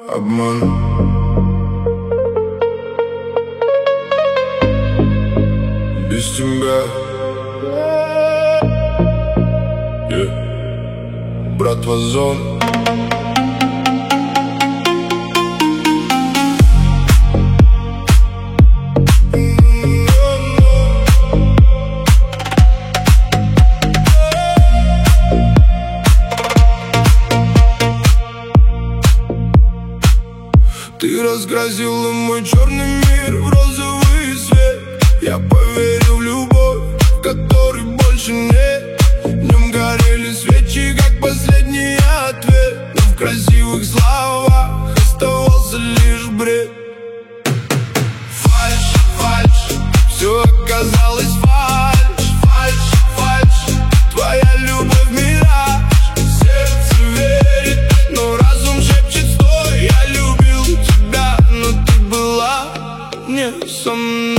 обман. Без тебя, братва Зон. Ты разгрозила мой черный мир в розовый свет. Я поверил в любовь, в которой больше нет. Днем горели свечи, как последний ответ, но в красивых словах оставался лишь бред. Фальшь, фальшь, все оказалось фальшь. Фальшь, фальшь, твоя любовь мираж. Сердце верит, но разум шепчет стой. Я любил тебя, но ты была не со мной.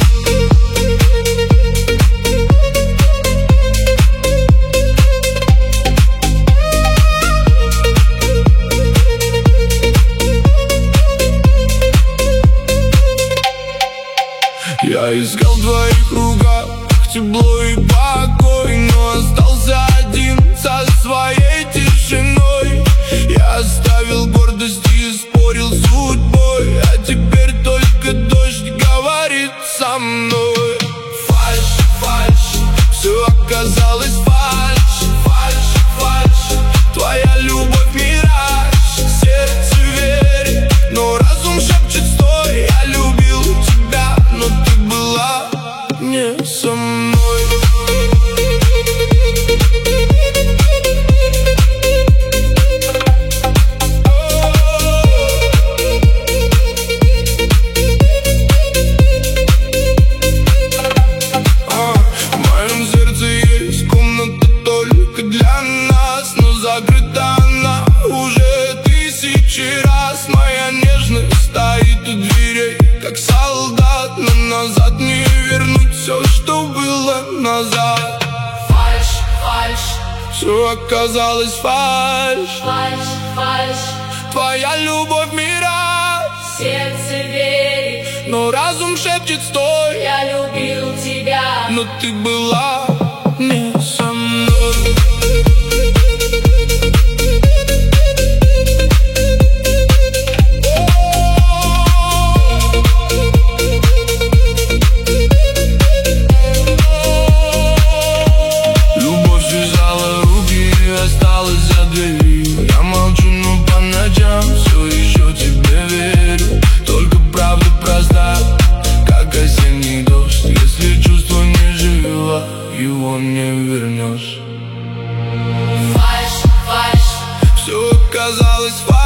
Я искал в твоих руках тепло и покой, но остался один со своей тишиной. Я оставил гордость и спорил с судьбой, а теперь только дождь говорит со мной. Фальшь, фальшь, все оказалось фальшь. Фальшь, фальшь, твоя любовь мираж. Сердце верит, но разум шепчет стой. Я любил тебя, но ты была не со мной. В моем сердце есть комната только для нас, но закрыта она уже тысячи раз. Моя нежность стоит у дверей, как солдат, но назад не вернуть все, что было назад. Фальшь, фальшь, Все оказалось фальшь. фальшь, фальшь, Твоя любовь мираж. сердце верит, Но разум шепчет стой. я любил тебя. Но ты была не со мной. Любовь связала руки и осталась за дверью. Я молчу, но по ночам все еще тебе верю. Только правда проста, как осенний дождь. Если чувство не живо, его не вернешь. Фальшь, фальшь, Все оказалось фальшь.